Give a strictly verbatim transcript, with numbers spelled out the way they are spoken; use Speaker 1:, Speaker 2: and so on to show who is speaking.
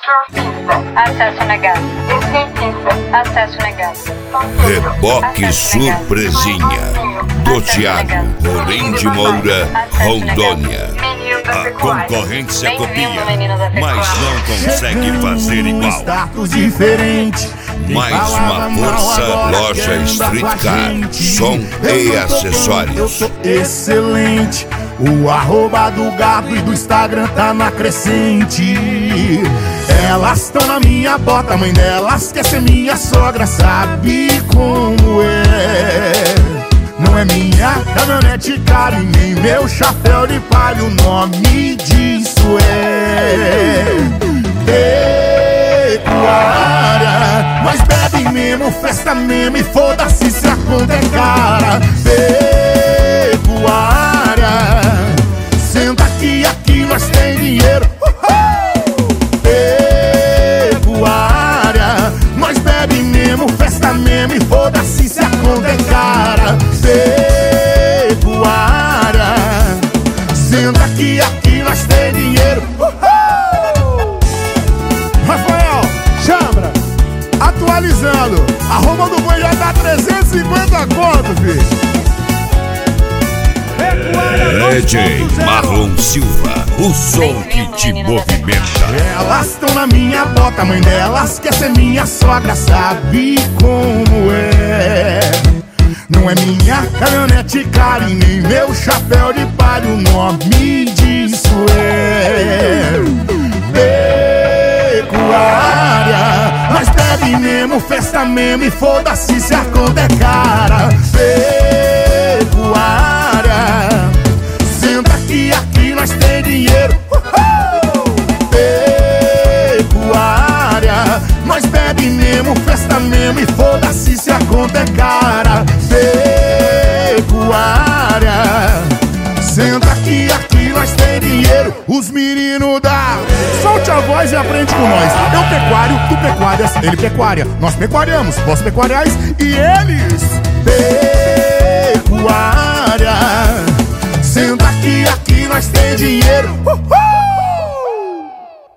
Speaker 1: Acesso negado. Acesso negado.
Speaker 2: Reboque surpresinha do Thiago Rolim de Moura, Rondônia. A concorrência copia, mas não consegue fazer igual.
Speaker 3: Status diferente.
Speaker 2: Mais uma força, loja Street Car, som e acessórios.
Speaker 3: Eu sou excelente. O arroba do Gato e do Instagram tá na crescente. Elas tão na minha bota, mãe delas quer ser minha sogra, sabe como é? Não é minha caminhonete cara e nem meu chapéu de palha, o nome disso é pecuária. Nós bebe mesmo, festa mesmo e foda-se se a conta é cara. Pecuária, senta aqui, aqui nós tem dinheiro. Pecuária, nós bebe mesmo, festa mesmo e foda-se se a conta é cara. Pecuária, senta aqui, aqui nós tem dinheiro. Rafael, chambra, atualizando, a Roma do Boi já dá trezentos e cinquenta conto, filho.
Speaker 2: D J Marlon Silva, o som que te movimenta.
Speaker 3: Elas tão na minha bota, mãe delas quer ser minha sogra, sabe como é? Não é minha caminhonete cara e nem meu chapéu de palha, o nome disso é pecuária. Nós bebe mesmo, festa mesmo e foda-se se a conta é cara. Pecuária, senta aqui, aqui nós tem dinheiro. Pecuária, nós bebe mesmo, festa mesmo e foda-se se a conta é cara. Pecuária, senta aqui, aqui nós tem dinheiro. Os meninos da solte a voz e aprende com nós. Eu pecuário, tu pecuárias, ele pecuária, nós pecuariamos, vós pecuariais e eles. Pecuária, senta aqui, aqui nós tem dinheiro. Uhul!